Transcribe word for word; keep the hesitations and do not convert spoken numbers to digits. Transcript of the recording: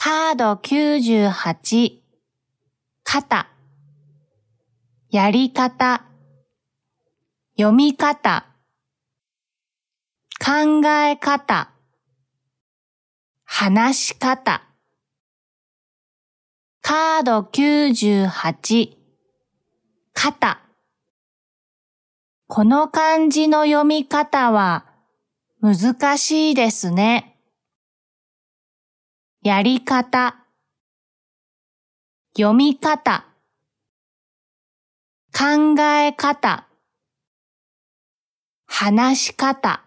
カードきゅうじゅうはち、肩、やり方、読み方、考え方、話し方。カードきゅうじゅうはち、肩。この漢字の読み方は難しいですね。やり方、読み方、考え方、話し方。